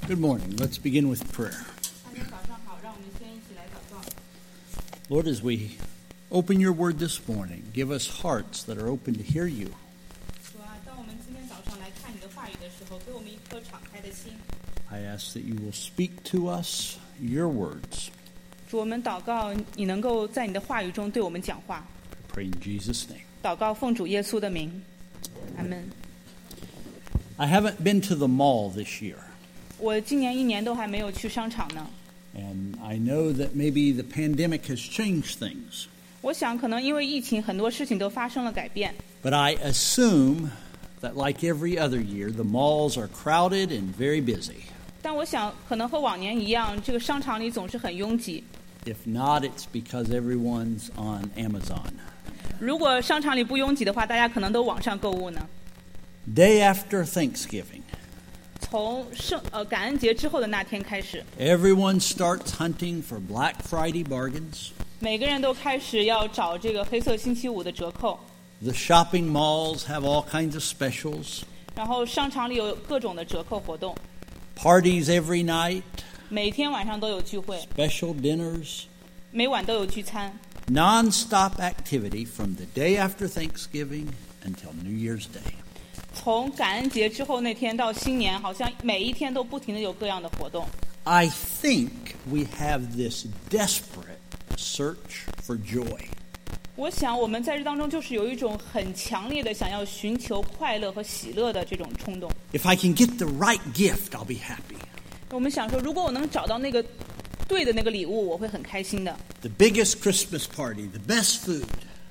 Good morning. Let's begin with prayer. 大家早上好，让我们先一起来祷告。 Lord, as we open your word this morning, give us hearts that are open to hear you. 主啊，当我们今天早上来看你的话语的时候，给我们一颗敞开的心。 I ask that you will speak to us your words. 主，我们祷告你能够在你的话语中对我们讲话。 I pray in Jesus' name. 祷告奉主耶稣的名，阿门。 I haven't been to the mall this year, 我今年一年都还没有去商场呢。 and I know that maybe the pandemic has changed things. 我想可能因为疫情，很多事情都发生了改变。 But I assume that like every other year, the malls are crowded and very busy. 但我想可能和往年一样，这个商场里总是很拥挤。 If not, it's because everyone's on Amazon. 如果商场里不拥挤的话，大家可能都网上购物呢。 Day after Thanksgiving, 从感恩节之后的那天开始， everyone starts hunting for Black Friday bargains. 每个人都开始要找这个黑色星期五的折扣， The shopping malls have all kinds of specials. 然后商场里有各种的折扣活动， Parties every night, 每天晚上都有聚会， special dinners, 每晚都有聚餐， non-stop activity from the day after Thanksgiving until New Year's Day. 从感恩节之后那天到新年，好像每一天都不停的有各样的活动。 I think we have this desperate search for joy. 我想我们在这当中就是有一种很强烈的想要寻求快乐和喜乐的这种冲动。 If I can get the right gift, I'll be happy. 我们想说，如果我能找到那个对的那个礼物，我会很开心的。 The biggest Christmas party, the best food.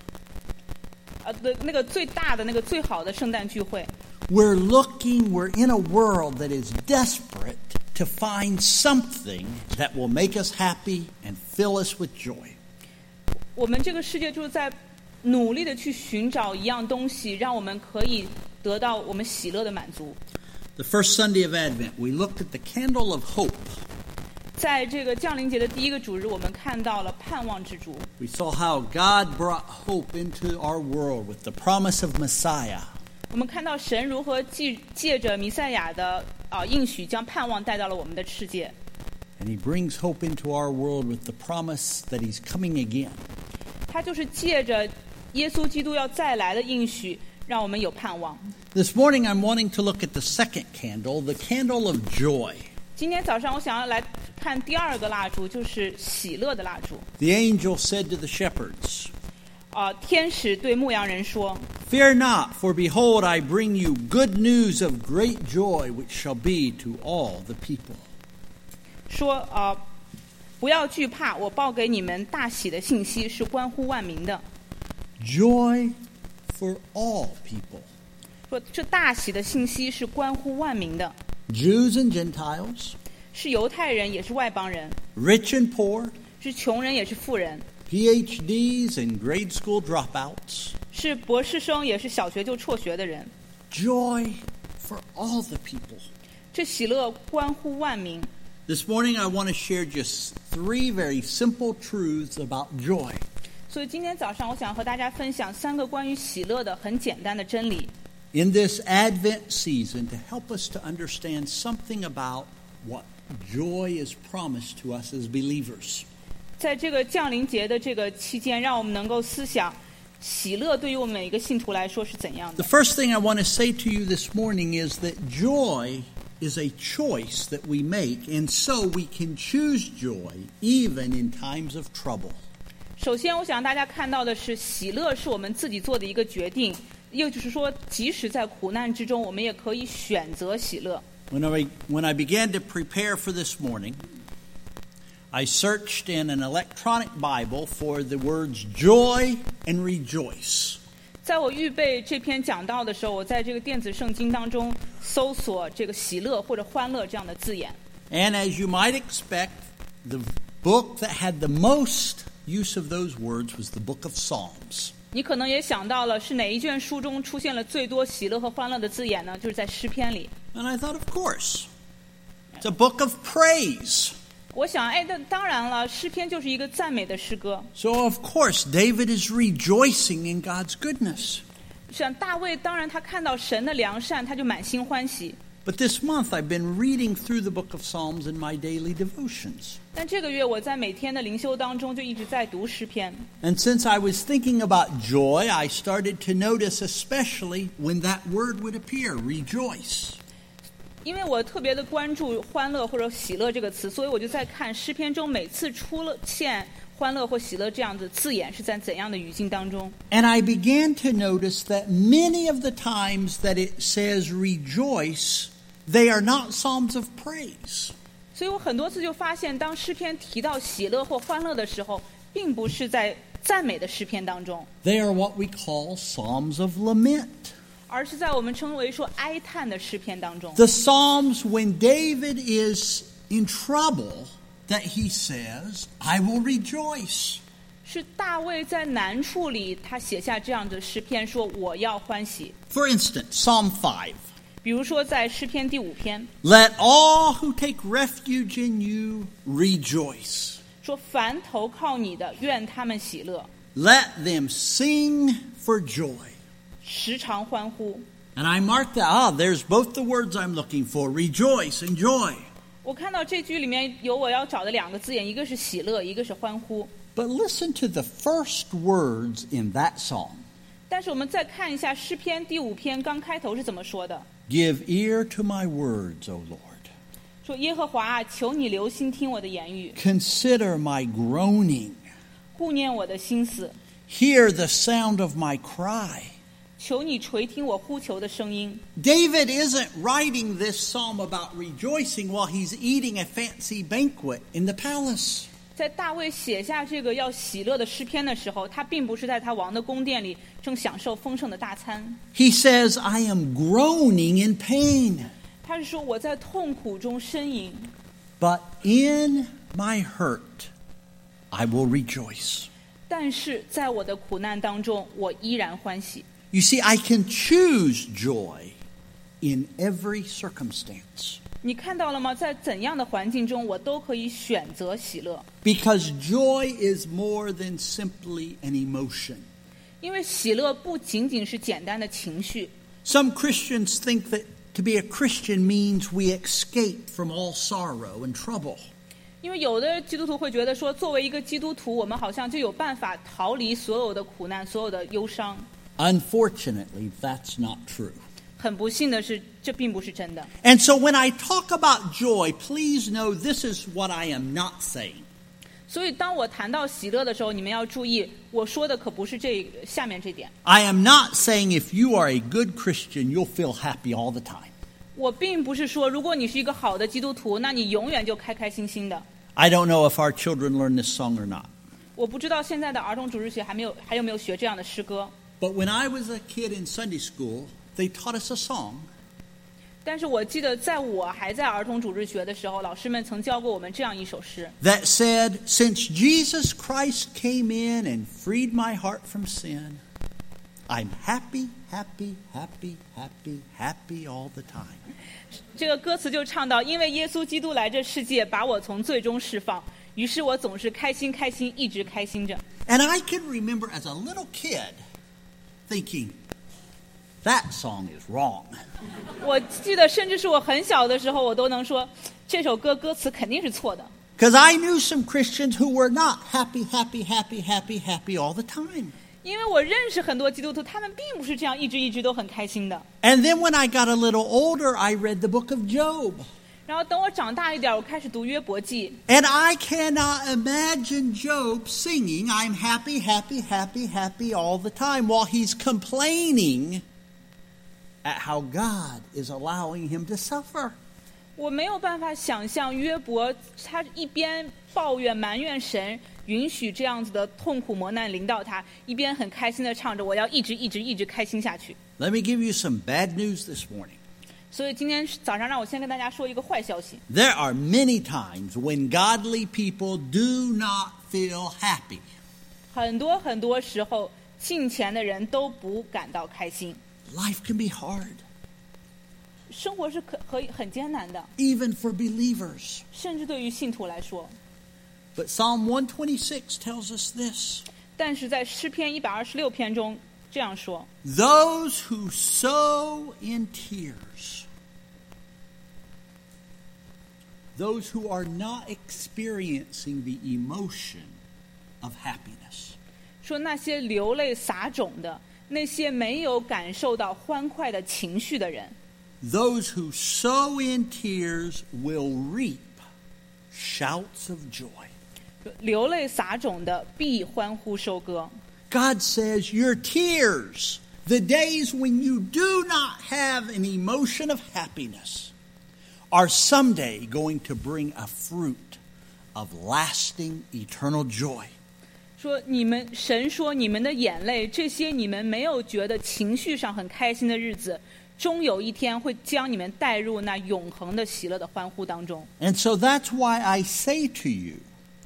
那个最大的那个最好的圣诞聚会。 We're in a world that is desperate to find something that will make us happy and fill us with joy. 我们这个世界就是在努力的去寻找一样东西，让我们可以得到我们喜乐的满足。 The first Sunday of Advent, we looked at the candle of hope. 在这个降临节的第一个主日，我们看到了盼望之烛。 We saw how God brought hope into our world with the promise of Messiah. 我们看到神如何借着弥赛亚的应许，将盼望带到了我们的世界。 And he brings hope into our world with the promise that he's coming again. 他就是借着耶稣基督要再来的应许，让我们有盼望。 This morning I'm wanting to look at the second candle, the candle of joy. 今天早上我想要来看第二个蜡烛，就是喜乐的蜡烛。 The angel said to the shepherds, 天使对牧羊人说 Fear not, for behold, I bring you good news of great joy, which shall be to all the people. 说不要惧怕，我报给你们大喜的信息，是关乎万民的。 Joy for all people. 说这大喜的信息是关乎万民的， Jews and Gentiles, 是犹太人也是外邦人， rich and poor, 是穷人也是富人， PhDs and grade school dropouts. 是博士生也是小学就辍学的人。 Joy for all the people. 这喜乐关乎万民。 This morning I want to share just 3 very simple truths about joy. 所以今天早上我想和大家分享3个关于喜乐的很简单的真理。 In this Advent season to help us to understand something about what joy is promised to us as believers. 在这个降临节的这个期间，让我们能够思想喜乐对于我们每一个信徒来说是怎样 The 的。 first thing I want to say to you this morning is that joy is a choice that we make, and so we can choose joy even in times of trouble. 首先我想大家看到的是，喜乐是我们自己做的一个决定，也就是说即使在苦难之中，我们也可以选择喜乐。 When I began to prepare for this morning, I searched in an electronic Bible for the words joy and rejoice. 在我预备这篇讲道的时候，我在这个电子圣经当中搜索这个喜乐或者欢乐这样的字眼。 And as you might expect, the book that had the most use of those words was the book of Psalms. 你可能也想到了，是哪一卷书中出现了最多喜乐和欢乐的字眼呢？就是在诗篇里。 And I thought, of course, it's a book of praise. 我想，那当然了，诗篇就是一个赞美的诗歌。 So, of course, David is rejoicing in God's goodness. 像大卫，当然他看到神的良善，他就满心欢喜。 But this month I've been reading through the book of Psalms in my daily devotions. 但这个月我在每天的灵修当中就一直在读诗篇。 And since I was thinking about joy, I started to notice especially when that word would appear, rejoice. 因为我特别的关注欢乐或者喜乐这个词，所以我就在看诗篇中每次出现欢乐或喜乐这样的字眼是在怎样的语境当中。 And I began to notice that many of the times that it says rejoice, they are not psalms of praise. 所以我很多次就发现，当诗篇提到喜乐或欢乐的时候，并不是在赞美的诗篇当中， They are what we call psalms of lament. 而是在我们称为说哀叹的诗篇当中。 The psalms when David is in trouble that he says, I will rejoice. 是大卫在难处里，他写下这样的诗篇，说我要欢喜。 For instance, Psalm 5. 比如说在诗篇第5篇， Let all who take refuge in you rejoice. 说凡投靠你的，愿他们喜乐， Let them sing for joy. 时常欢呼。 And I marked that, there's both the words I'm looking for, rejoice and joy. 我看到这句里面有我要找的2个字眼，一个是喜乐，一个是欢呼。 But listen to the first words in that psalm. 但是我们再看一下诗篇第5篇刚开头是怎么说的， Give ear to my words, O Lord. 说耶和华啊，求你留心听我的言语， Consider my groaning. 顾念我的心思， Hear the sound of my cry. 求你垂听我呼求的声音。 David isn't writing this psalm about rejoicing while he's eating a fancy banquet in the palace. 在大卫写下这个要喜乐的诗篇的时候，他并不是在他王的宫殿里正享受丰盛的大餐， He says, I am groaning in pain, 他是说我在痛苦中呻吟， but in my hurt I will rejoice. 但是在我的苦难当中，我依然欢喜。 You see, I can choose joy in every circumstance. 你看到了吗？在怎样的环境中，我都可以选择喜乐， Because joy is more than simply an emotion. 因为喜乐不仅仅是简单的情绪。 Some Christians think that to be a Christian means we escape from all sorrow and trouble. 因为有的基督徒会觉得说，作为一个基督徒，我们好像就有办法逃离所有的苦难、所有的忧伤。 Unfortunately, that's not true. 很不幸的是，这并不是真的。 And so when I talk about joy, please know this is what I am not saying. 所以当我谈到喜乐的时候，你们要注意，我说的可不是下面这点。 I am not saying if you are a good Christian, you'll feel happy all the time. 我并不是说，如果你是一个好的基督徒，那你永远就开开心心的。 I don't know if our children learn this song or not. 我不知道现在的儿童主日学还有没有学这样的诗歌。 But when I was a kid in Sunday school, they taught us a song. 但是我记得在我还在儿童主日学的时候，老师们曾教过我们这样一首诗， That said, since Jesus Christ came in and freed my heart from sin, I'm happy, happy, happy, happy, happy all the time. 这个歌词就唱到：因为耶稣基督来这世界，把我从罪中释放，于是我总是开心开心，一直开心着。 And I can remember as a little kid thinking, that song is wrong. 我记得，甚至是我很小的时候，我都能说这首歌歌词肯定是错的。 Because I knew some Christians who were not happy, happy, happy, happy, happy all the time. 因为我认识很多基督徒，他们并不是这样一直都很开心的。 And then when I got a little older, I read the book of Job. 然后等我长大一点，我开始读约伯记， And I cannot imagine Job singing, I'm happy, happy, happy, happy all the time, while he's complaining at how God is allowing him to suffer. 我没有办法想象约伯他一边抱怨埋怨神允许这样子的痛苦磨难临到他，一边很开心的唱着我要一直开心下去。 Let me give you some bad news this morning. 所以今天早上让我先跟大家说一个坏消息， There are many times when godly people do not feel happy. 很多时候敬虔的人都不感到开心， Life can be hard, 生活是可以很艰难的， even for believers. 甚至对于信徒来说。 But Psalm 126 tells us this. 但是在诗篇126篇中这样说， Those who sow in tears those who are not experiencing the emotion of happiness. 说那些流泪撒种的，那些没有感受到欢快的情绪的人， Those who sow in tears will reap shouts of joy. 流泪撒种的必欢呼收割。 God says your tears, the days when you do not have an emotion of happiness, are someday going to bring a fruit of lasting eternal joy. 说神说你们的眼泪，这些你们没有觉得情绪上很开心的日子，终有一天会将你们带入那永恒的喜乐的欢呼当中。 And so that's why I say to you,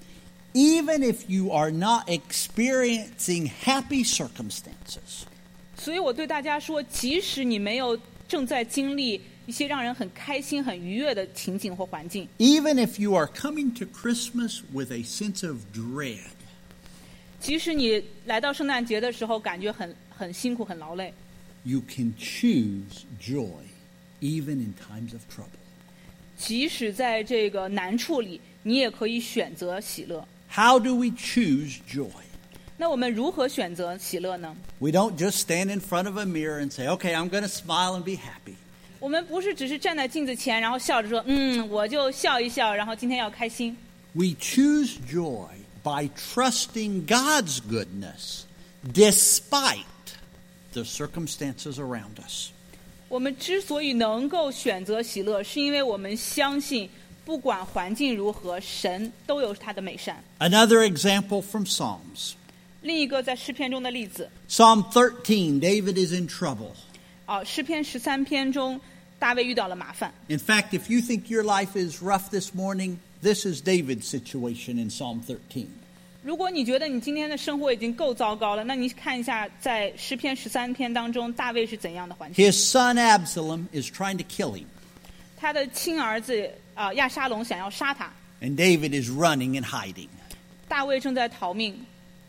even if you are not experiencing happy circumstances, 所以我对大家说，即使你没有正在经历一些让人很开心、很愉悦的情景或环境， even if you are coming to Christmas with a sense of dread, 即使你来到圣诞节的时候感觉很辛苦、很劳累， you can choose joy even in times of trouble. 即使在这个难处里，你也可以选择喜乐。 How do we choose joy? 那我们如何选择喜乐呢？ We don't just stand in front of a mirror and say, okay, I'm going to smile and be happy. 我们不是只是站在镜子前，然后笑着说，我就笑一笑，然后今天要开心。 We choose joy by trusting God's goodness despite the circumstances around us. 我们之所以能够选择喜乐，是因为我们相信，不管环境如何，神都有他的美善。 Another example from Psalms. 另一个在诗篇中的例子， Psalm 13, David is in trouble. 诗篇13篇中，大卫遇到了麻烦。 In fact, if you think your life is rough this morning, this is David's situation in Psalm 13. 如果你觉得你今天的生活已经够糟糕了，那你看一下在诗篇13篇当中，大卫是怎样的环境？ His son Absalom is trying to kill him, 他的亲儿子亚沙龙想要杀他， and David is running and hiding. 大卫正在逃命。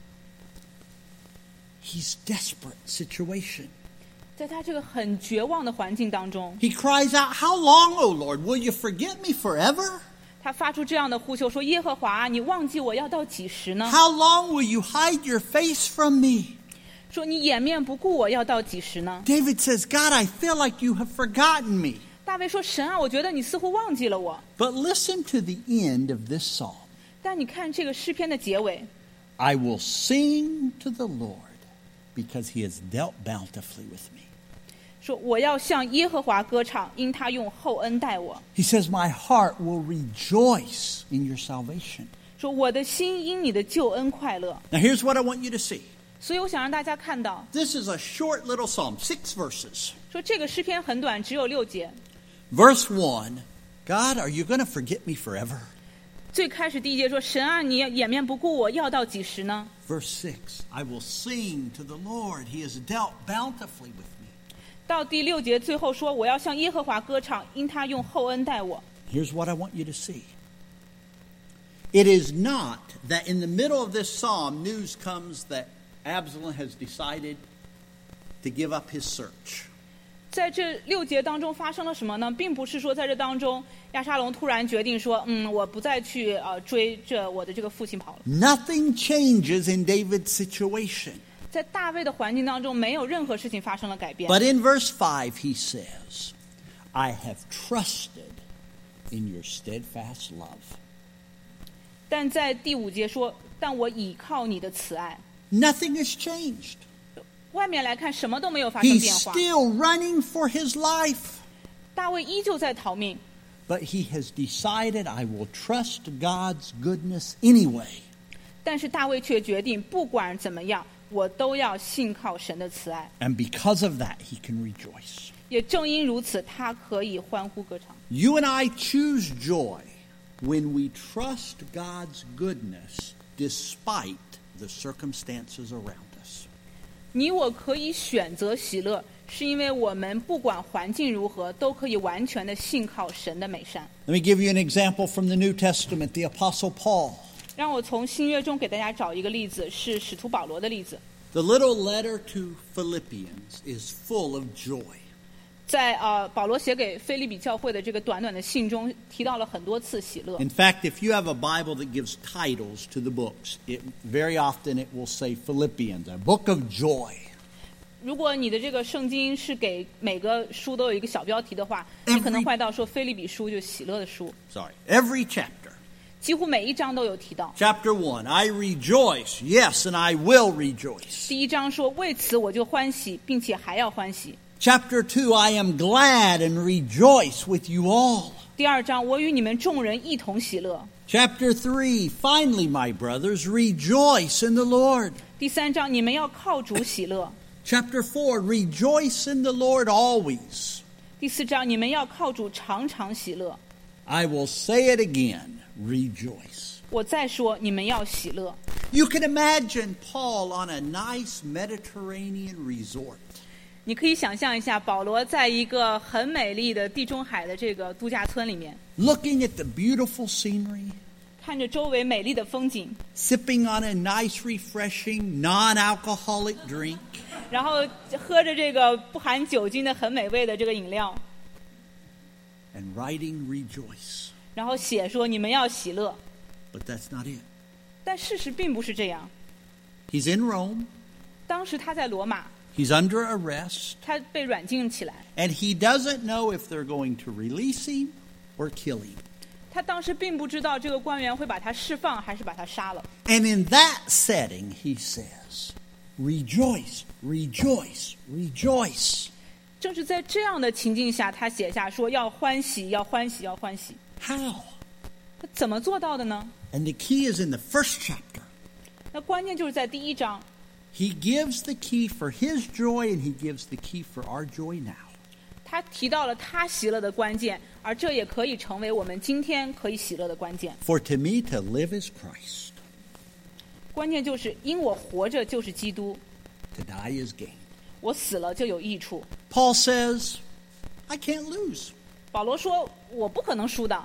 He's desperate situation. 在他这个很绝望的环境当中， He cries out, "How long, O Lord? Will you forget me forever? 他发出这样的呼求说：“耶和华，你忘记我要到几时呢？ How long will you hide your face from me?" 说你掩面不顾我要到几时呢？” David says, "God, I feel like you have forgotten me." 大卫说：“神啊，我觉得你似乎忘记了我。 But listen to the end of this psalm. ” 但你看这个诗篇的结尾， I will sing to the Lord because he has dealt bountifully with me. 说我要向耶和华歌唱，因他用厚恩待我。 He says, my heart will rejoice in your salvation. 说我的心因你的救恩快乐。 Now here's what I want you to see. 所以我想让大家看到， This is a short little psalm, 6 verses. 说这个诗篇很短，只有6节。 Verse 1, God, are you going to forget me forever? 最开始第1节说：“神啊，你掩面不顾我，要到几时呢？” Verse 6, I will sing to the Lord. He has dealt bountifully with me. 到第6节最后说：“我要向耶和华歌唱，因他用厚恩待我。” Here's what I want you to see. It is not that in the middle of this psalm, news comes that Absalom has decided to give up his search. 在这6节当中发生了什么呢？并不是说在这当中亚沙龙突然决定说，我不再去追着我的这个父亲跑了。 Nothing changes in David's situation. 在大卫的环境当中，没有任何事情发生了改变。 But in verse 5, he says, I have trusted in your steadfast love. 但在第5节说：“但我倚靠你的慈爱。” Nothing has changed. 外面来看，什么都没有发生 He's 变化。 still running for his life. 大卫依旧在逃命， But he has decided, I will trust God's goodness anyway. 但是大卫却决定，不管怎么样，我都要信靠神的慈爱。 And because of that, he can rejoice. 也正因如此，他可以欢呼歌唱。 You and I choose joy when we trust God's goodness despite the circumstances around us. 你我可以选择喜乐，是因为我们不管环境如何，都可以完全的信靠神的美善。 Let me give you an example from the New Testament, the Apostle Paul. 让我从新约中给大家找一个例子，是使徒保罗的例子。 The little letter to Philippians is full of joy. 在保罗写给腓立比教会的这个短短的信中，提到了很多次喜乐。 In fact, if you have a Bible that gives titles to the books, very often it will say Philippians, a book of joy. 如果你的这个圣经是给每个书都有一个小标题的话，你可能会到说腓立比书就是喜乐的书。 Sorry, every chapter. 几乎每一章都有提到。 Chapter 1, I rejoice, yes, and I will rejoice. 第一章说为此我就欢喜，并且还要欢喜。 Chapter 2, I am glad and rejoice with you all. 第二章我与你们众人一同喜乐。 Chapter 3, finally, my brothers, rejoice in the Lord. 第三章你们要靠主喜乐。 Chapter 4, rejoice in the Lord always. 第四章你们要靠主常常喜乐。 I will say it again, rejoice. 我再说你们要喜乐。 You can imagine Paul on a nice Mediterranean resort. 你可以想象一下，保罗在一个很美丽的地中海的这个度假村里面， Looking at the beautiful scenery, 看着周围美丽的风景， sipping on a nice, refreshing, non-alcoholic drink, 然后喝着这个不含酒精的很美味的这个饮料， and writing rejoice. 然后写说你们要喜乐。 But that's not it. 但事实并不是这样。 He's in Rome. 当时他在罗马， He's under arrest. 他被软禁起来， And he doesn't know if they're going to release him or kill him. 他当时并不知道这个官员会把他释放还是把他杀了。 And in that setting, he says, rejoice, rejoice, rejoice. 正是在这样的情境下，他写下说要欢喜，要欢喜，要欢喜。 How? 他怎么做到的呢？ And the key is in the first chapter. 那关键就是在第一章， He gives the key for his joy, and he gives the key for our joy now. 他提到了他喜乐的关键，而这也可以成为我们今天可以喜乐的关键。 For to me, to live is Christ. 关键就是因我活着就是基督， To die is gain. 我死了就有益处。 Paul says, I can't lose. 保罗说我不可能输的，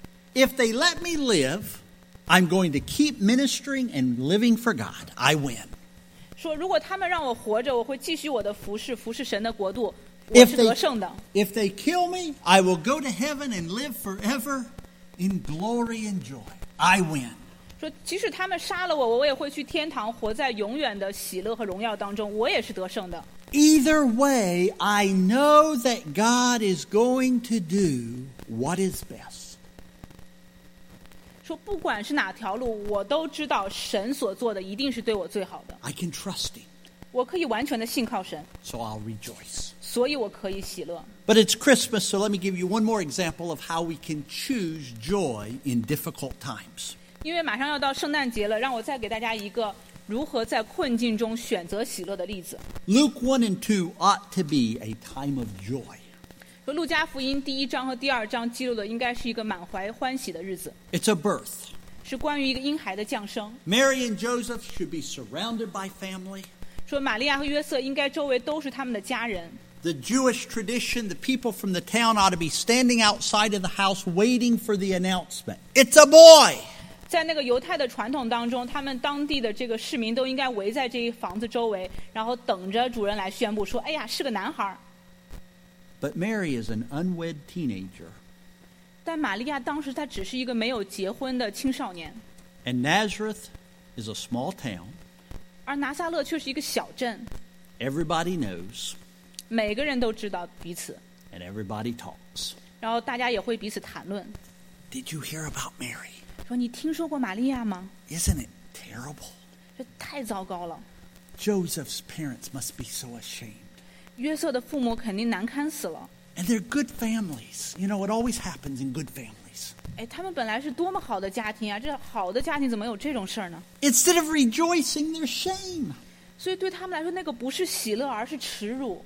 If they let me live, I'm going to keep ministering and living for God. I win. 说如果他们让我活着，我会继续我的服侍，服侍神的国度，我是得胜的。 If they kill me, I will go to heaven and live forever in glory and joy. I win. 说即使他们杀了我，我也会去天堂，活在永远的喜乐和荣耀当中，我也是得胜的。 Either way, I know that God is going to do what is best. 说不管是哪条路，我都知道神所做的一定是对我最好的， I can trust Him, 我可以完全的信靠神， so I'll rejoice. 所以我可以喜乐。 But it's Christmas, so let me give you one more example of how we can choose joy in difficult times. 因为马上要到圣诞节了，让我再给大家一个如何在困境中选择喜乐的例子。 Luke 1 and 2 ought to be a time of joy. 说路加福音第一章和第二章记录的应该是一个满怀欢喜的日子， It's a birth. 是关于一个婴孩的降生。 Mary and Joseph should be surrounded by family. 说玛利亚和约瑟应该周围都是他们的家人。 The Jewish tradition, the people from the town ought to be standing outside of the house waiting for the announcement. It's a boy! 在那个犹太的传统当中，他们当地的这个市民都应该围在这一房子周围，然后等着主人来宣布说：“哎呀，是个男孩。” But Mary is an unwed teenager. 但玛利亚当时她只是一个没有结婚的青少年， And Nazareth is a small town. 而拿撒勒却是一个小镇， Everybody knows, 每个人都知道彼此， and everybody talks. 然后大家也会彼此谈论， Did you hear about Mary? 说：“你听说过玛利亚吗？ Isn't it terrible? 这太糟糕了。 Joseph's parents must be so ashamed. 约瑟的父母肯定难堪死了。 And they're good families. You know, it always happens in good families. 哎，他们本来是多么好的家庭啊！这好的家庭怎么有这种事儿呢？ Instead of rejoicing, they're shame. 所以对他们来说，那个不是喜乐，而是耻辱。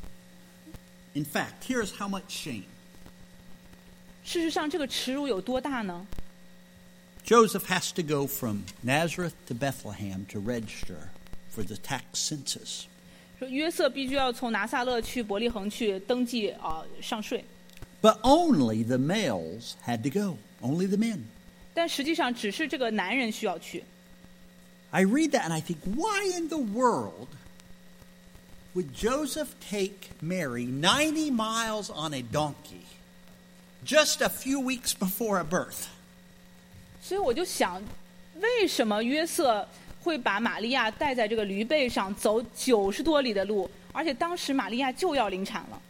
In fact, here's how much shame. 事实上，这个耻辱有多大呢？ Joseph has to go from Nazareth to Bethlehem to register for the tax census. 说约瑟必须要从拿撒勒去伯利恒去登记上税， But only the males had to go, only the men. 但实际上只是这个男人需要去。 I read that and I think, why in the world would Joseph take Mary 90 miles on a donkey just a few weeks before a birth? 所以我就想，为什么约瑟会把玛利亚带在这个驴背上走90多里的路，而且当时玛利亚就要临产了。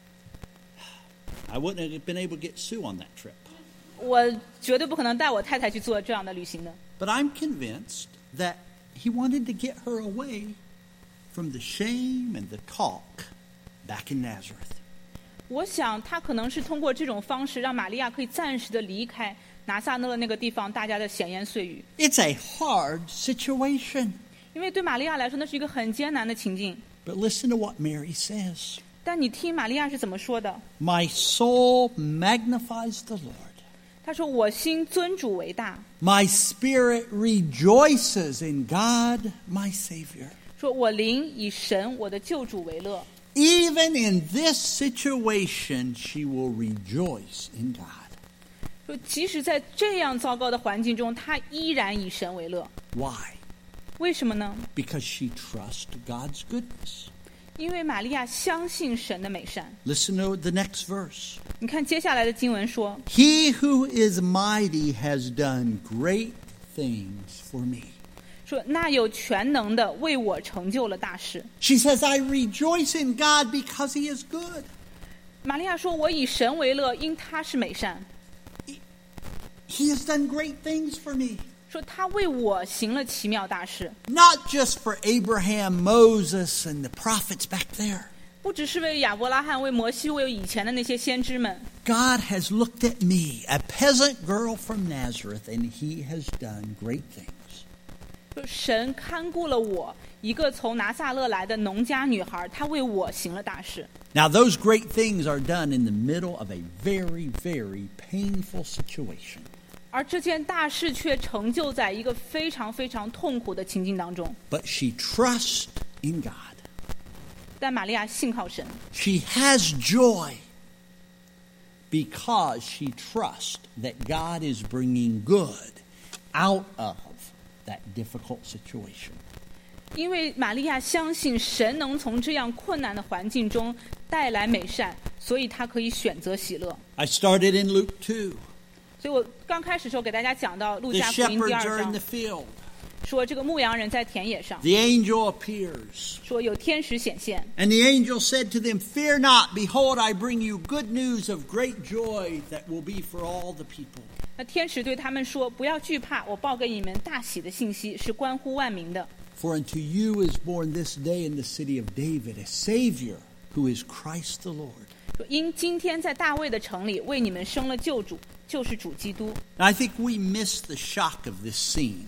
I wouldn't have been able to get Sue on that trip. 我绝对不可能带我太太去做这样的旅行的。 But I'm convinced that he wanted to get her away from the shame and the talk back in Nazareth. 我想他可能是通过这种方式，让玛利亚可以暂时的离开拿撒勒那个地方大家的闲言碎语。 It's a hard situation. 因为对玛利亚来说，那是一个很艰难的情境。 But listen to what Mary says. 但你听玛利亚是怎么说的？ My soul magnifies the Lord. 她说：“我心尊主为大。 My spirit rejoices in God, my Savior. 说我灵以神我的救主为乐。 Even in this situation, she will rejoice in God. 说即使在这样糟糕的环境中，她依然以神为乐。 Why? 为什么呢？ Because she trusts God's goodness. 因为玛利亚相信神的美善。 Listen to the next verse. 你看接下来的经文说， He who is mighty has done great things for me. 说那有全能的为我成就了大事。 She says, I rejoice in God because he is good. 玛利亚说：“我以神为乐，因他是美善。 He has done great things for me. 说他为我行了奇妙大事， Not just for Abraham, Moses, and the prophets back there. 不只是为亚伯拉罕、为摩西、为以前的那些先知们。 God has looked at me, a peasant girl from Nazareth, and he has done great things. 说神看顾了我，一个从拿撒勒来的农家女孩，她为我行了大事。 Now, those great things are done in the middle of a very, very painful situation. 而这件大事却成就在一个非常非常痛苦的情境当中。 But she trusts in God. 但玛利亚信靠神， She has joy because she trusts that God is bringing good out of that difficult situation. 因为玛利亚相信神能从这样困难的环境中带来美善，所以她可以选择喜乐。 I started in Luke 2. 所以我刚开始的时候给大家讲到路 The 加福音第 shepherds 2 are in 章 the，field. 说这个牧羊人在田野上， The angel appears. 说有天使显现， And the angel said to them, Fear not, behold, I bring you good news of great joy that will be for all the people. 那天使对他们说：“不要惧怕，我报给你们大喜的信息，是关乎万民的。 For unto you is born this day in the city of David a Savior, who is Christ the Lord. 说因今天在大卫的城里为你们生了救主，就是主基督。” Now, I think we miss the shock of this scene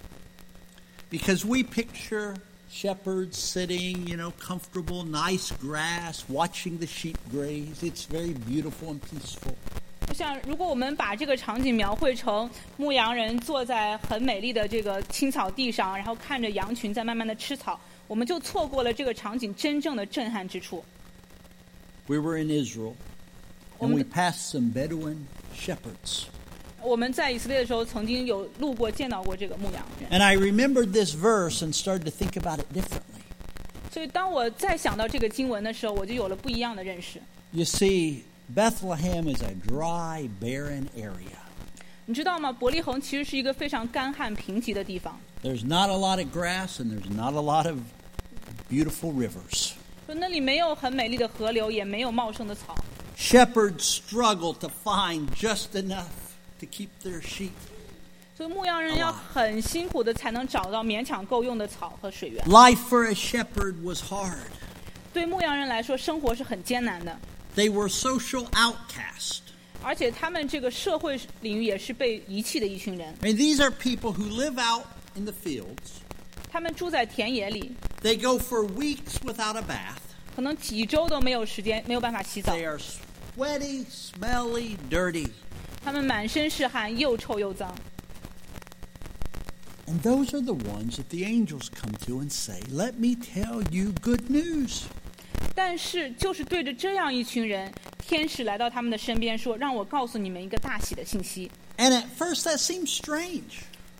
because we picture shepherds sitting, comfortable, nice grass, watching the sheep graze. It's very beautiful and peaceful. 我想，如果我们把这个场景描绘成牧羊人坐在很美丽的这个青草地上，然后看着羊群在慢慢的吃草，我们就错过了这个场景真正的震撼之处。 We were in Israel, and we passed some Bedouin shepherds. 我们在以色列的时候，曾经有路过见到过这个牧羊人， And I remembered this verse and started to think about it differently. 所以当我再想到这个经文的时候，我就有了不一样的认识。 You see, Bethlehem is a dry, barren area. 你知道吗？伯利恒其实是一个非常干旱贫瘠的地方， There's not a lot of grass, and there's not a lot of beautiful rivers. 说那里没有很美丽的河流，也没有茂盛的草。 Shepherds struggle to find just enough to keep their sheep. 所以牧羊人要很辛苦的才能找到勉强够用的草和水源。 Life for a shepherd was hard. 对牧羊人来说，生活是很艰难的， They were social outcasts. 而且他们这个社会领域也是被遗弃的一群人。 I mean, these are people who live out in the fields. 他们住在田野里， They go for weeks without a bath. 可能几周都没有时间，没有办法洗澡。 They are sweaty, smelly, dirty. 他们满身是汗，又臭又脏。 And those are the ones that the angels come to and say, Let me tell you good news. 但是，就是对着这样一群人，天使来到他们的身边说：“让我告诉你们一个大喜的信息。 And at first that seems strange. ”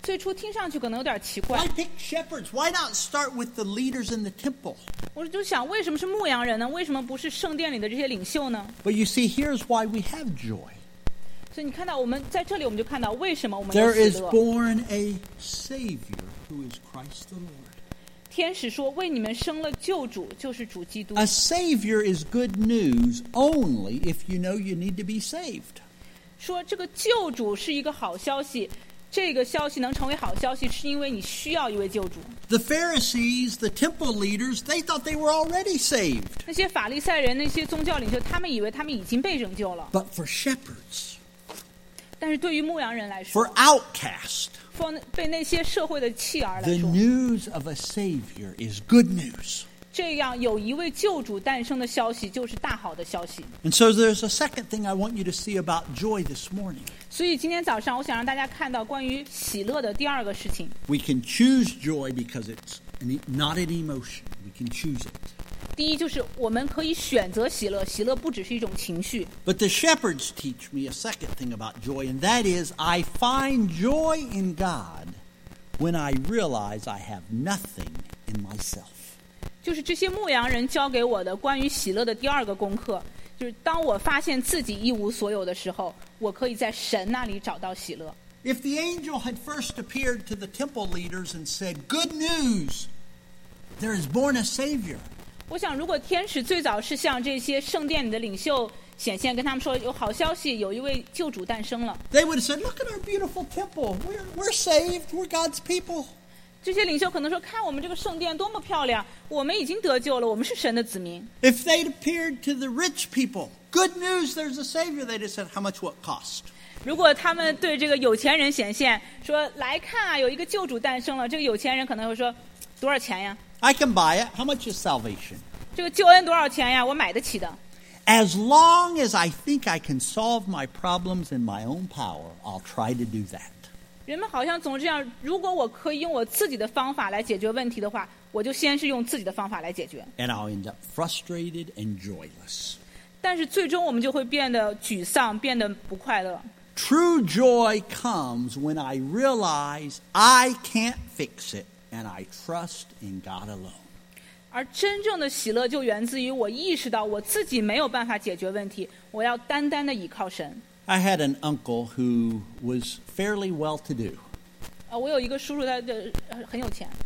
最初听上去可能有点奇怪 Why， pick shepherds? Why not start with the leaders in the temple? 我就想为什么是牧羊人呢？为什么不是圣殿里的这些领袖呢？ But you see, here's why we have joy. 所以你看到我们在这里，我们就看到为什么我们有 There 喜 is 乐。 born a Savior who is Christ the Lord. 天使说：“为你们生了救主，就是主基督。” A Savior is good news only if you know you need to be saved. 说这个救主是一个好消息，这个消息能成为好消息，是因为你需要一位救主。 The Pharisees, the temple leaders, they thought they were already saved. 那些法利赛人、那些宗教领袖，他们以为他们已经被拯救了， But for shepherds, 但是对于牧羊人来说， for outcasts, 被那些社会的弃儿 the 来说， news of a Savior is good news. 这样有一位救主诞生的消息就是大好的消息。 And so there's a second thing I want you to see about joy this morning. 所以今天早上，我想让大家看到关于喜乐的第二个事情。 We can choose joy because it's not an emotion. We can choose it. 第一就是我们可以选择喜乐，喜乐不只是一种情绪。 But the shepherds teach me a second thing about joy, and that is I find joy in God when I realize I have nothing in myself. 就是这些牧羊人教给我的关于喜乐的第二个功课，就是当我发现自己一无所有的时候，我可以在神那里找到喜乐。 If the angel had first appeared to the temple leaders and said, "Good news, there is born a Savior," 我想，如果天使最早是向这些圣殿里的领袖显现，跟他们说有好消息，有一位救主诞生了， they would have said, "Look at our beautiful temple. We're saved. We're God's people." 这些领袖可能说：“看我们这个圣殿多么漂亮，我们已经得救了，我们是神的子民。” If they'd appeared to the rich people, "Good news, there's a Savior," they'd have said, "How much will it cost?" 如果他们对这个有钱人显现，说：“来看啊，有一个救主诞生了。”这个有钱人可能会说：“多少钱呀？ I can buy it. How much is salvation? 这个救恩多少钱呀？我买得起的。” As long as I think I can solve my problems in my own power, I'll try to do that. 人们好像总是这样，如果我可以用我自己的方法来解决问题的话，我就先是用自己的方法来解决。 And I'll end up frustrated and joyless. 但是最终我们就会变得沮丧，变得不快乐。 True joy comes when I realize I can't fix it and I trust in God alone. 而真正的喜乐就源自于我意识到我自己没有办法解决问题，我要单单的倚靠神。 I had an uncle who was fairly well-to-do. 我有一个叔叔，他很有钱，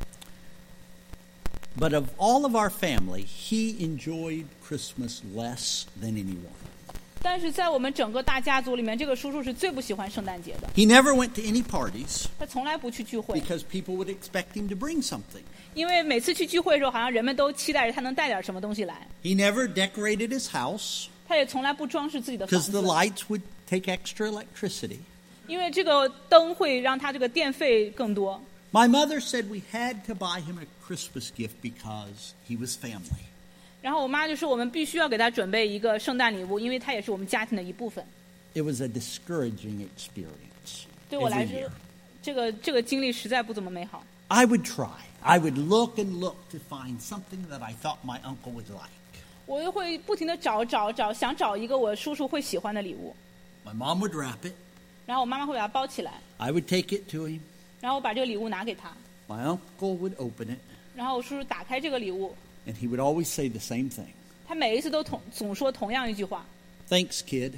But of all of our family, he enjoyed Christmas less than anyone. 但是在我们整个大家族里面，这个叔叔是最不喜欢圣诞节的。 He never went to any parties 他从来不去聚会， because people would expect him to bring something. 因为每次去聚会的时候，好像人们都期待着他能带点什么东西来。 He never decorated his house 他也从来不装饰自己的房 because 子 the，lights would take extra electricity. 因为这个灯会让他这个电费更多。 My mother said we had to buy him a Christmas gift because he was family. 然后我妈就说我们必须要给他准备一个圣诞礼物，因为他也是我们家庭的一部分。 It was a discouraging experience 对我来 every 说 year.， 这个经历实在不怎么美好。 I would try. I would look and look to find something that I thought my uncle would like. 我又会不停的找，想找一个我叔叔会喜欢的礼物。 My mom would wrap it. 然后我妈妈会把它包起来， I would take it to him. 然后我把这个礼物拿给他， My uncle would open it, 然后我叔叔打开这个礼物， and he would always say the same thing. 他每一次都总说同样一句话， Thanks, kid.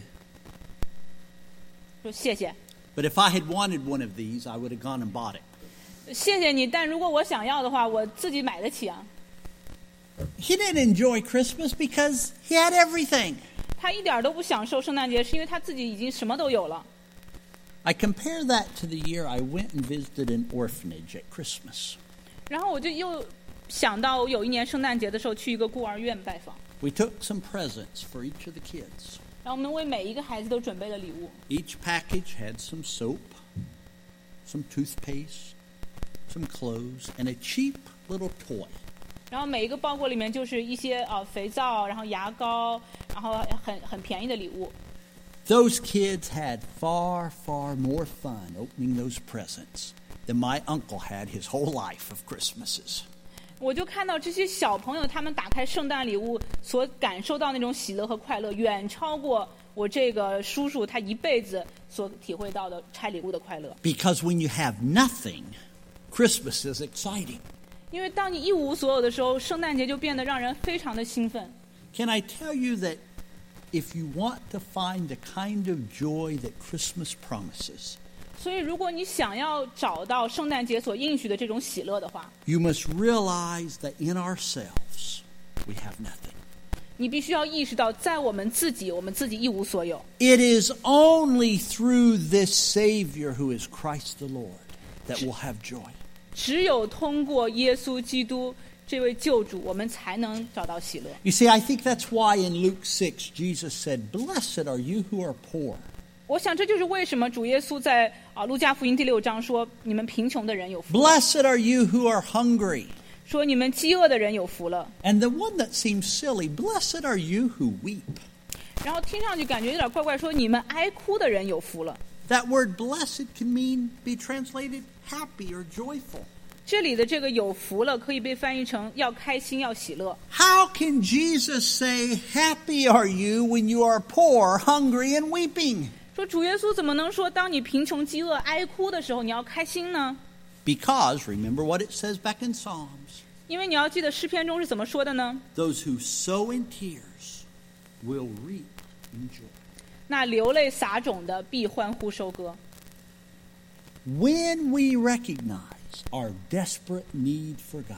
说谢谢， But if I had wanted one of these, I would have gone and bought it. 谢谢你。但如果我想要的话，我自己买得起啊。 He didn't enjoy Christmas because he had everything. 他一点都不享受圣诞节，是因为他自己已经什么都有了。 I compare that to the year I went and visited an orphanage at Christmas. 然后我就又想到有一年圣诞节的时候去一个孤儿院拜访， We took some presents for each of the kids. 然后我们为每一个孩子都准备了礼物， Each package had some soap, some toothpaste, some clothes, and a cheap little toy. 然后每一个包裹里面就是一些肥皂，然后牙膏，然后很便宜的礼物。 Those kids had far, far more fun opening those presents than my uncle had his whole life of Christmases. 我就看到这些小朋友，他们打开圣诞礼物所感受到那种喜乐和快乐，远超过我这个叔叔他一辈子所体会到的拆礼物的快乐。 Because when you have nothing, Christmas is exciting. 因为当你一无所有的时候，圣诞节就变得让人非常的兴奋。 Can I tell you that if you want to find the kind of joy that Christmas promises, 所以如果你想要找到圣诞节所应许的这种喜乐的话， you must realize that in ourselves we have nothing. 你必须要意识到，在我们自己一无所有。 It is only through this Savior who is Christ the Lord that we'll have joy. 只有通过耶稣基督这位救主，我们才能找到喜乐。 You see, I think that's why in Luke 6, Jesus said, "Blessed are you who are poor." 我想这就是为什么主耶稣在路加福音第6章说：“你们贫穷的人有福了， Blessed are you who are hungry. 说你们饥饿的人有福了。 And the one that seems silly, blessed are you who weep." ” 然后听上去感觉有点怪怪，说你们哀哭的人有福了。 That word blessed can be translated happy or joyful. 这里的这个有福了，可以被翻译成要开心、要喜乐。 How can Jesus say, "Happy are you when you are poor, hungry, and weeping"? 说主耶稣怎么能说，当你贫穷、饥饿、哀哭的时候，你要开心呢？ Because remember what it says back in Psalms. 因为你要记得诗篇中是怎么说的呢？ Those who sow in tears will reap in joy. 那流泪撒种的必欢呼收割。 When we recognize our desperate need for God,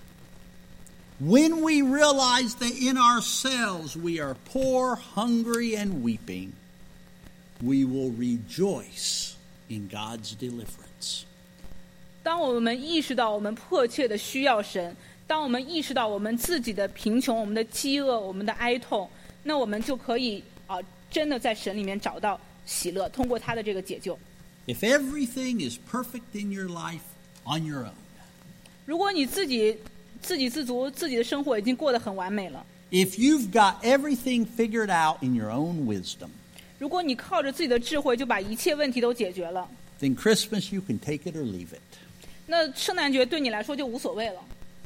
when we realize that in ourselves we are poor, hungry, and weeping, we will rejoice in God's deliverance. 当我们意识到我们迫切的需要神，当我们意识到我们自己的贫穷、我们的饥饿、我们的哀痛，那我们就可以真的在神里面找到喜乐，通过他的这个解救。 If everything is perfect in your life on your own, 如果你自给自足，自己的生活已经过得很完美了， if you've got everything figured out in your own wisdom, 如果你靠着自己的智慧就把一切问题都解决了， then Christmas you can take it or leave it. 那圣诞节对你来说就无所谓了。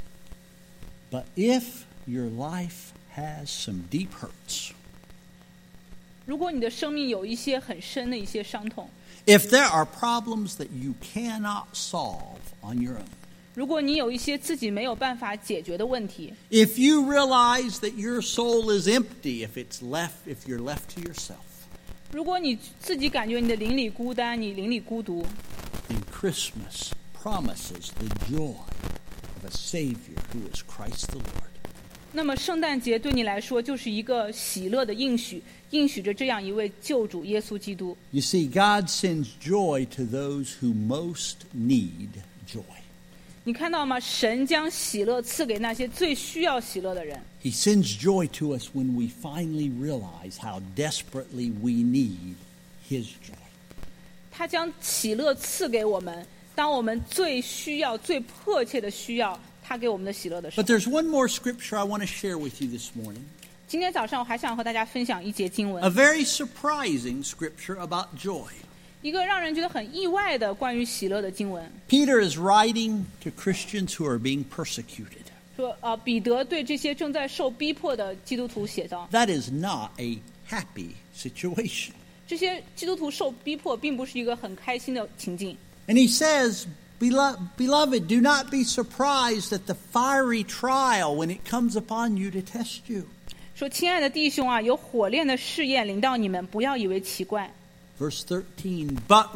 But if your life has some deep hurts, 如果你的生命有一些很深的一些伤痛， if there are problems that you cannot solve on your own, 如果你有一些自己没有办法解决的问题， if you realize that your soul is empty if you're left to yourself, 如果你自己感觉你的邻里孤单，你邻里孤独， then Christmas promises the joy of a Savior who is Christ the Lord. 那么圣诞节对你来说就是一个喜乐的应许，应许着这样一位救主耶稣基督。 You see, God sends joy to those who most need joy. 你看到吗？神将喜乐赐给那些最需要喜乐的人。 He sends joy to us when we finally realize how desperately we need His joy. 他将喜乐赐给我们，当我们最需要、最迫切的需要他给我们的喜乐的时 But 候。 there's one more scripture I want to share with you this morning. 今天早上我还想和大家分享一节经文 A，very surprising scripture about joy. 一个让人觉得很意外的关于喜乐的经文。 Peter is writing to Christians who are being persecuted. 说彼得对这些正在受逼迫的基督徒写道， That is not a happy situation. 这些基督徒受逼迫并不是一个很开心的情境。 And he says, Beloved, do not be surprised at the fiery trial when it comes upon you to test you. 说亲爱的弟兄啊，有火炼的试验临到你们，不要以为奇怪。 Verse 13, But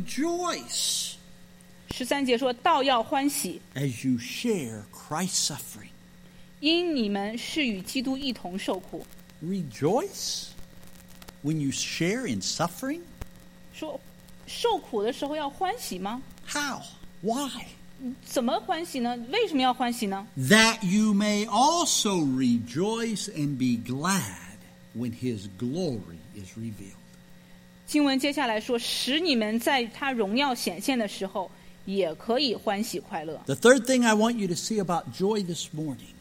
rejoice 13节说，倒要欢喜， as you share Christ's suffering. 因你们是与基督一同受苦。 Rejoice when you share in suffering? 说受苦的时候要欢喜吗？ How? Why? 怎么欢喜呢？为什么要欢喜呢？ That you may also rejoice and be glad when his glory is revealed. 经文接下来说，使你们在他荣耀显现的时候，也可以欢喜快乐。 The third thing I want you to see about joy this morning,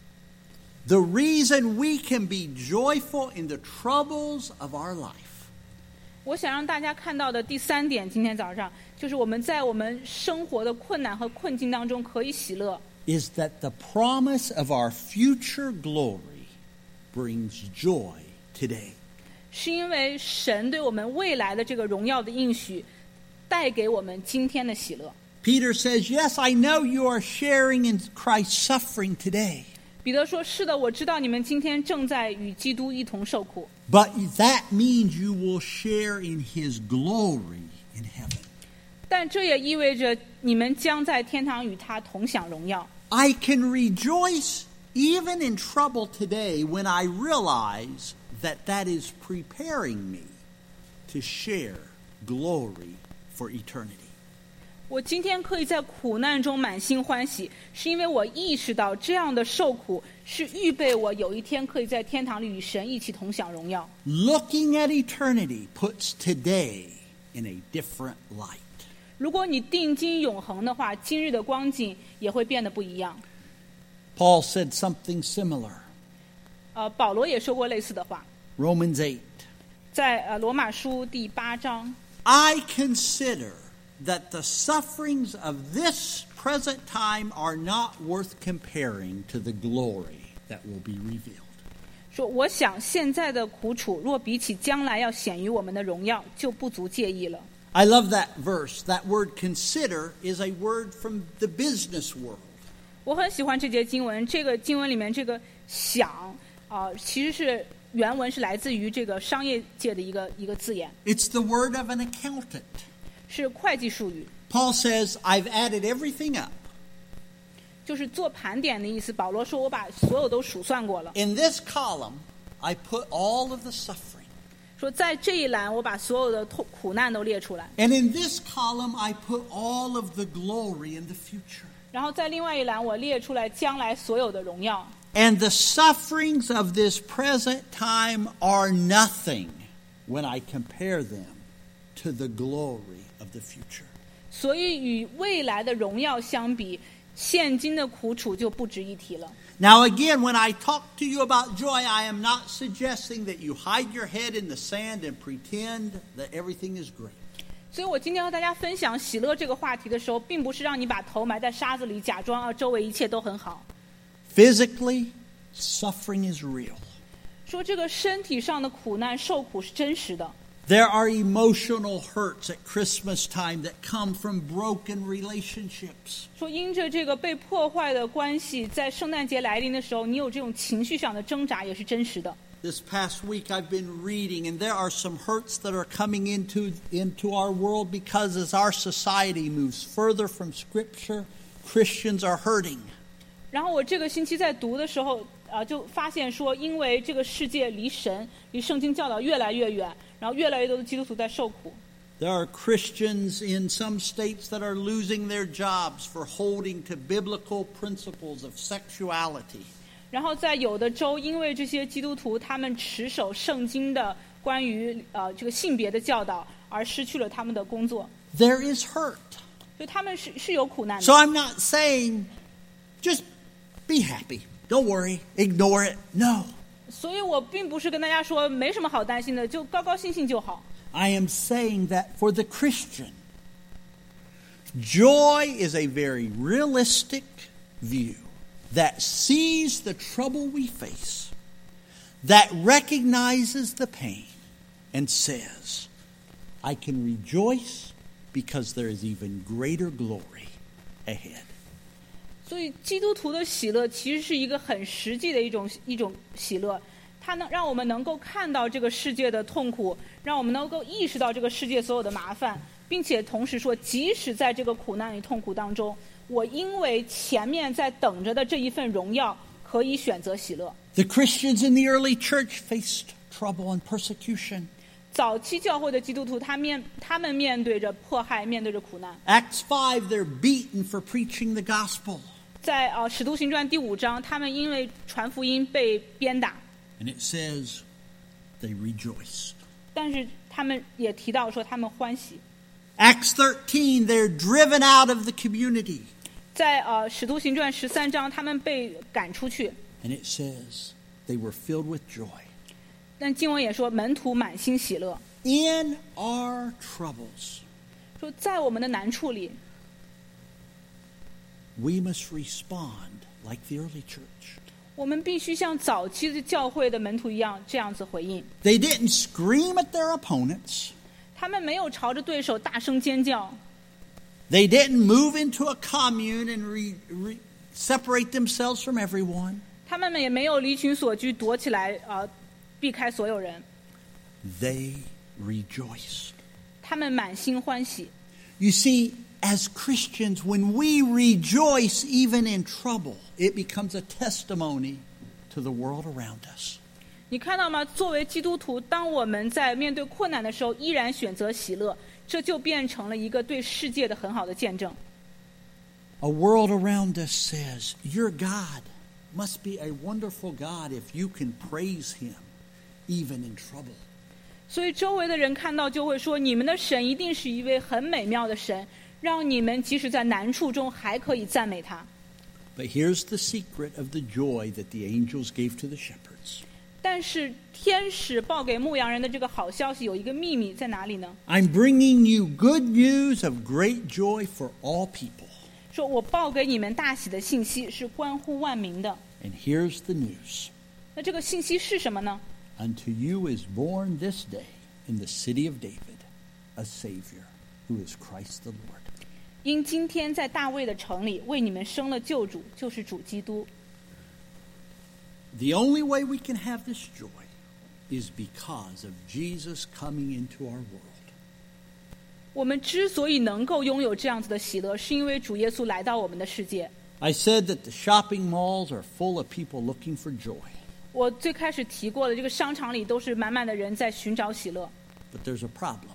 the reason we can be joyful in the troubles of our life, 我想让大家看到的第3点，今天早上就是我们在我们生活的困难和困境当中可以喜乐。 is that the promise of our future glory brings joy today. 是因为神对我们未来的这个荣耀的应许，带给我们今天的喜乐。 Peter says, yes, I know you are sharing in Christ's suffering today. 彼得说：“是的，我知道你们今天正在与基督一同受苦， But that means you will share in his glory in heaven. 但这也意味着你们将在天堂与他同享荣耀。 I can rejoice even in trouble today when I realize that is preparing me to share glory for eternity. 我今天可以在苦难中满心欢喜，是因为我意识到这样的受苦是预备我有一天可以在天堂里与神一起同享荣耀。 Looking at eternity puts today in a different light. 如果你定睛永恒的话，今日的光景也会变得不一样。 Paul said something similar. 保罗也说过类似的话， Romans 8. 在罗马书第8章。 I consider that the sufferings of this present time are not worth comparing to the glory that will be revealed. 说我想现在的苦楚，若比起将来要显于我们的荣耀，就不足介意了。 I love that verse. That word consider is a word from the business world. 我很喜欢这节经文，这个经文里面这个想其实是原文是来自于这个商业界的一个字眼， It's the word of an accountant. 是会计术语， Paul says, I've added everything up. 就是做盘点的意思。保罗说我把所有都数算过了， In this column, I put all of the suffering. 说在这一栏我把所有的苦难都列出来， And in this column, I put all of the glory in the future. 然后在另外一栏我列出来将来所有的荣耀。 And the sufferings of this present time are nothing when I compare them to the glory of the future. 所以与未来的荣耀相比，现今的苦楚就不值一提了。 Now again, when I talk to you about joy, I am not suggesting that you hide your head in the sand and pretend that everything is great. 所以我今天和大家分享喜乐这个话题的时候，并不是让你把头埋在沙子里，假装周围一切都很好。 Physically, suffering is real. 说这个身体上的苦难受苦是真实的。 There are emotional hurts at Christmas time that come from broken relationships. 说因着这个被破坏的关系，在圣诞节来临的时候，你有这种情绪上的挣扎也是真实的。 This past week I've been reading, and there are some hurts that are coming into our world because as our society moves further from Scripture, Christians are hurting. 然后我这个星期在读的时候，就发现说，因为这个世界离神、离圣经教导越来越远，然后越来越多的基督徒在受苦。 There are Christians in some states that are losing their jobs for holding to biblical principles of sexuality. 然后在有的州，因为这些基督徒他们持守圣经的关于这个性别的教导，而失去了他们的工作， There is hurt. 所以他们是有苦难的。 So I'm not saying just be happy. Don't worry. Ignore it. No. 所以我并不是跟大家说没什么好担心的，就高高兴兴就好。 I am saying that for the Christian, joy is a very realistic view that sees the trouble we face, that recognizes the pain, and says, I can rejoice because there is even greater glory ahead. 所以基督徒的喜乐其实是一个很实际的一种喜乐，它能让我们能够看到这个世界的痛苦，让我们能够意识到这个世界所有的麻烦，并且同时说，即使在这个苦难与痛苦当中，我因为前面在等着的这一份荣耀，可以选择喜乐。 The Christians in the early church faced trouble and persecution. 早期教会的基督徒，他们面对着迫害，面对着苦难。 Acts 5, they're beaten for preaching the gospel. 在使徒行传第5章，他们因为传福音被鞭打， And it says they rejoiced. 但是他们也提到说他们欢喜。 Acts 13, they're driven out of the community. 在使徒行传13章，他们被赶出去， And it says they were filled with joy. 但经文也说门徒满心喜乐。 In our troubles, 说在我们的难处里， we must respond like the early church. 我们必须像早期的教会的门徒一样，这样子回应。 They didn't scream at their opponents. 他们没有朝着对手大声尖叫， They didn't move into a commune and separate themselves from everyone. 他们也没有离群索居，躲起来避开所有人。 They rejoiced. 他们满心欢喜。 You see, as Christians, when we rejoice even in trouble, it becomes a testimony to the world around us. 你看到吗？作为基督徒，当我们在面对困难的时候，依然选择喜乐，这就变成了一个对世界的很好的见证。 A world around us says, your God must be a wonderful God if you can praise him even in trouble. 所以周围的人看到就会说，你们的神一定是一位很美妙的神，让你们即使在难处中还可以赞美他。 But here's the secret of the joy that the angels gave to the shepherds. 但是天使报给牧羊人的这个好消息有一个秘密在哪里呢？ I'm bringing you good news of great joy for all people. 说我报给你们大喜的信息是关乎万民的。 And here's the news. 那这个信息是什么呢？ Unto you is born this day in the city of David a Savior, who is Christ the Lord. 因今天在大卫的城里为你们生了救主，就是主基督。 The only way we can have this joy is because of Jesus coming into our world. 我们之所以能够拥有这样子的喜乐，是因为主耶稣来到我们的世界。 I said that the shopping malls are full of people looking for joy. 我最开始提过的，这个商场里都是满满的人在寻找喜乐。 But there's a problem.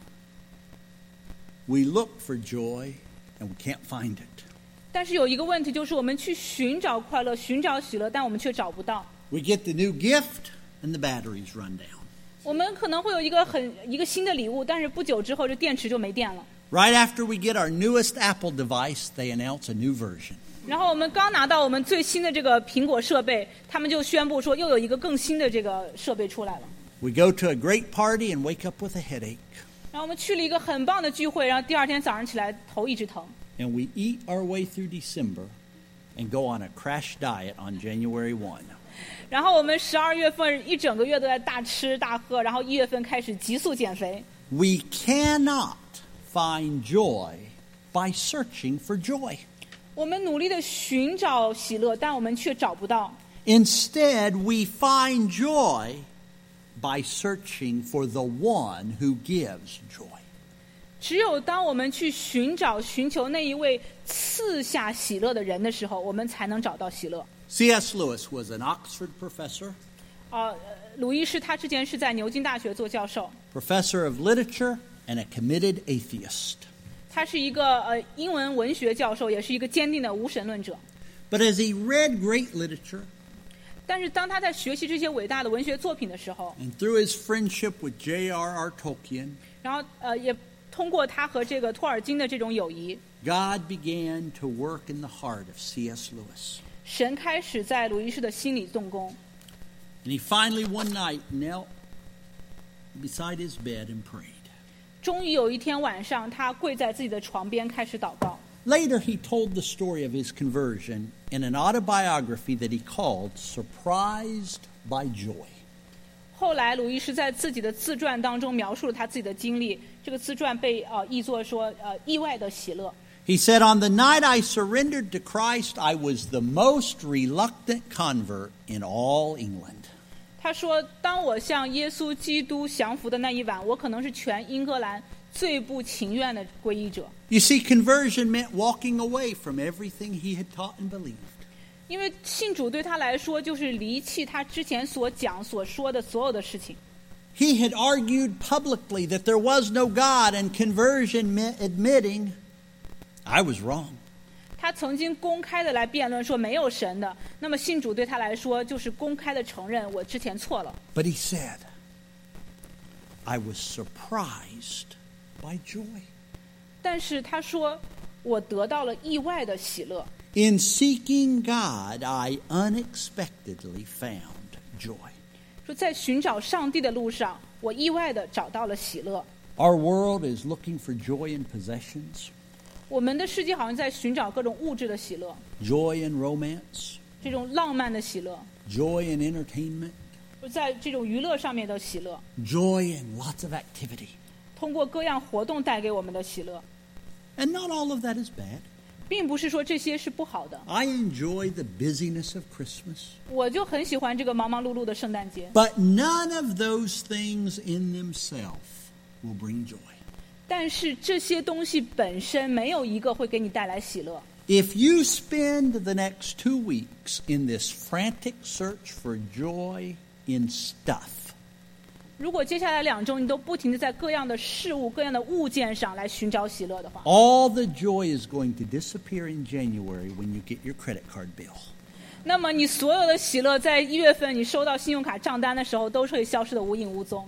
We look for joy and we can't find it. 但是有一个问题，就是我们去寻找快乐、寻找喜乐，但我们却找不到。 We get the new gift and the batteries run down. 我们可能会有一个新的礼物，但是不久之后这电池就没电了。 Right after we get our newest Apple device, they announce a new version. 然后我们刚拿到我们最新的这个苹果设备，他们就宣布说又有一个更新的这个设备出来了。 We go to a great party and wake up with a headache. 然后我们去了一个很棒的聚会，然后第二天早上起来头一直疼。 And we eat our way through December and go on a crash diet on January 1. 然后我们12月份一整个月都在大吃大喝，然后1月份开始急速减肥。 We cannot find joy by searching for joy. 我们努力的寻找喜乐，但我们却找不到。 Instead, we find joy by searching for the one who gives joy. 只有当我们去寻求那一位赐下喜乐的人的时候，我们才能找到喜乐。 C.S. Lewis was an Oxford professor, 鲁伊斯他之前是在牛津大学做教授， professor of literature, and a committed atheist. 他是一个英文文学教授，也是一个坚定的无神论者。 But as he read great literature, 但是当他在学习这些伟大的文学作品的时候， and through his friendship with J.R.R. Tolkien, 然后也通过他和这个托尔金的这种友谊， God began to work in the heart of C.S. Lewis. 神开始在鲁伊斯的心里动工。 And he finally one night knelt beside his bed and prayed. 终于有一天晚上，他跪在自己的床边开始祷告。 Later, he told the story of his conversion in an autobiography that he called Surprised by Joy. 后来，鲁伊斯在自己的自传当中描述了他自己的经历，这个自传被译作说意外的喜乐。 He said, on the night I surrendered to Christ, I was the most reluctant convert in all England. 他说：“当我向耶稣基督降服的那一晚，我可能是全英格兰最不情愿的皈依者。 You see, conversion meant walking away from everything he had taught and believed. 因为信主对他来说，就是离弃他之前所讲所说的所有的事情。 He had argued publicly that there was no God, and conversion meant admitting, I was wrong. 他曾经公开的来辩论说没有神的，那么信主对他来说就是公开的承认我之前错了。 But he said, I was surprised by joy. 但是他说，我得到了意外的喜乐。 In seeking God, I unexpectedly found joy. 说在寻找上帝的路上，我意外的找到了喜乐。 Our world is looking for joy in possessions. 我们的世界好像在寻找各种物质的喜乐， joy in romance, 这种浪漫的喜乐， joy in entertainment, 在这种娱乐上面的喜乐， joy in lots of activity. 通过各样活动带给我们的喜乐， And not all of that is bad. 并不是说这些是不好的。 I enjoy the busyness of Christmas. 我就很喜欢这个忙忙碌碌的圣诞节， But none of those things in themselves will bring joy. 但是这些东西本身没有一个会给你带来喜乐。 If you spend the next 2 weeks in this frantic search for joy in stuff, 如果接下来2周你都不停地在各样的事物、各样的物件上来寻找喜乐的话， all the joy is going to disappear in January when you get your credit card bill. 那么你所有的喜乐在1月份你收到信用卡账单的时候都是会消失的无影无踪。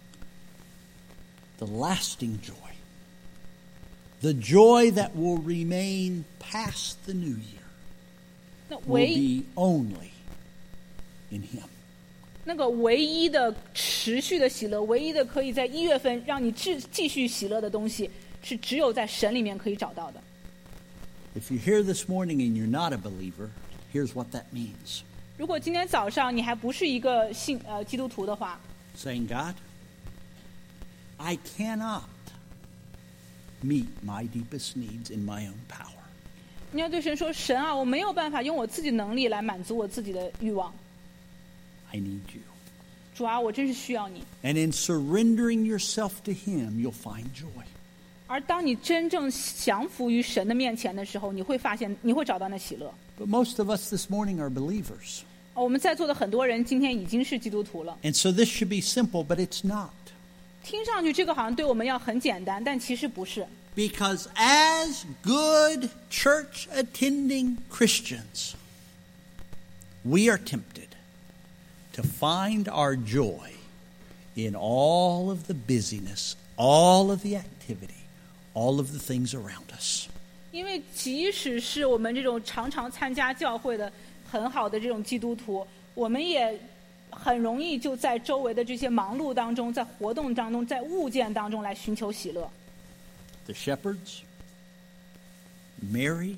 The lasting joy, the joy that will remain past the new year, 那 will 唯 be only in Him. 那个唯一的持续的喜乐，唯一的可以在1月份让你继续喜乐的东西，是只有在神里面可以找到的。 If you're here this morning and you're not a believer, here's what that means. 如果今天早上你还不是一个基督徒的话， Saying, God, I cannot meet my deepest needs in my own power. 你要对神说：“神啊，我没有办法用我自己能力来满足我自己的欲望。 I need you. 主啊，我真是需要你。 And in surrendering yourself to Him, you'll find joy. ” 而当你真正降服于神的面前的时候，你会发现，你会找到那喜乐。 But most of us this morning are believers. 我们在座的很多人今天已经是基督徒了， And so this should be simple, but it's not. 听上去这个好像对我们要很简单，但其实不是。 Because as good church attending Christians, we are tempted to find our joy in all of the busyness, all of the activity, all of the things around us. 因为即使是我们这种常常参加教会的很好的这种基督徒，我们也很容易就在周围的这些忙碌当中，在活动当中，在物件当中来寻求喜乐。 The shepherds, Mary,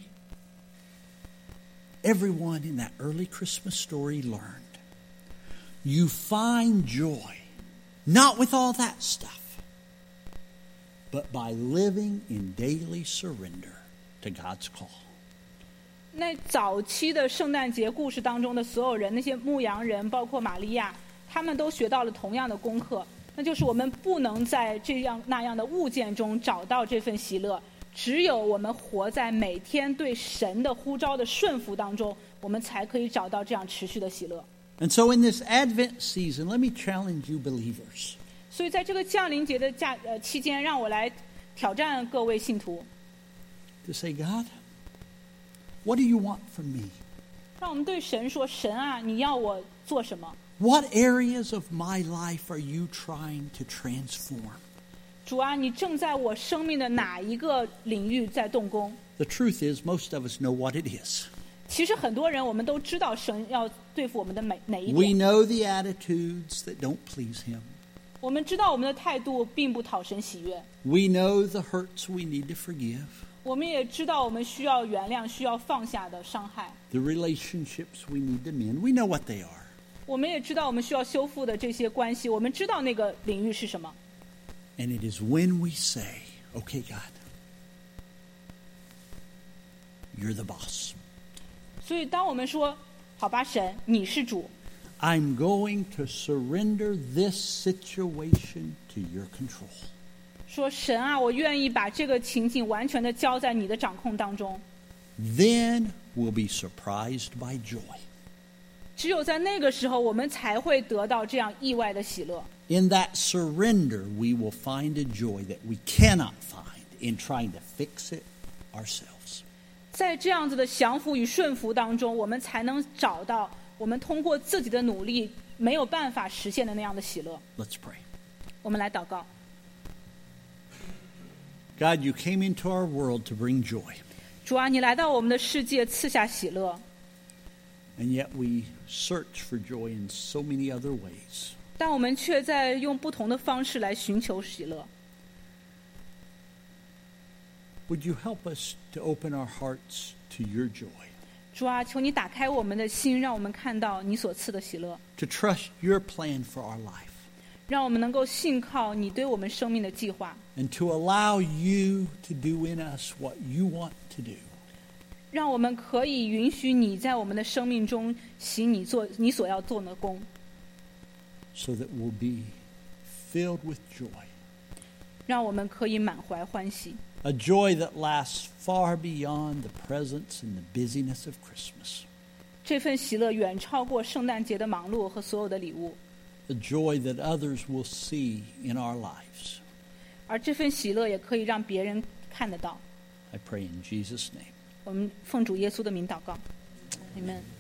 everyone in that early Christmas story learned. You find joy, not with all that stuff, but by living in daily surrender to God's call. 那早期的圣诞节故事当中的所有人，那些牧羊人，包括玛利亚，他们都学到了同样的功课，那就是我们不能在这样那样的物件中找到这份喜乐，只有我们活在每天对神的呼召的顺服当中，我们才可以找到这样持续的喜乐。 And so in this Advent season, let me challenge you believers. 所以在这个降临节的期间，让我来挑战各位信徒， To say, God, what do you want from me? 让我们对神说：“神啊，你要我做什么？ What areas of my life are you trying to transform? 主啊，你正在我生命的哪一个领域在动工？” The truth is, most of us know what it is. 其实很多人我们都知道神要对付我们的哪一 We 点， know the attitudes that don't please Him. 我们知道我们的态度并不讨神喜悦， We know the hurts we need to forgive, 我们也知道我们需要原谅、需要放下的伤害， the relationships we need to mend. We know what they are. 我们也知道我们需要修复的这些关系，我们知道那个领域是什么。 And it is when we say, okay, God, you're the boss. 所以当我们说好吧，神，你是主， I'm going to surrender this situation to your control. 说神啊，我愿意把这个情景完全的交在你的掌控当中。 Then we'll be surprised by joy. 只有在那个时候，我们才会得到这样意外的喜乐。 In that surrender, we will find a joy that we cannot find in trying to fix it ourselves. 在这样子的降服与顺服当中，我们才能找到我们通过自己的努力没有办法实现的那样的喜乐。 Let's pray. 我们来祷告。 God, you came into our world to bring joy, 主啊，你来到我们的世界，赐下喜乐， and yet we search for joy in so many other ways. 但我们却在用不同的方式来寻求喜乐。 would you help us to open our hearts to your joy, 主啊，求你打开我们的心，让我们看到你所赐的喜乐， to trust your plan for our life, 让我们能够信靠你对我们生命的计划， and to allow you to do in us what you want to do, 让我们可以允许你在我们的生命中行你所要做的工， so that we'll be filled with joy, 让我们可以满怀欢喜， a joy that lasts far beyond the presents and the busyness of Christmas, 这份喜乐远超过圣诞节的忙碌和所有的礼物， a joy that others will see in our lives. 而这份喜乐也可以让别人看得到。 I pray in Jesus' name. 我们奉主耶稣的名祷告，阿们。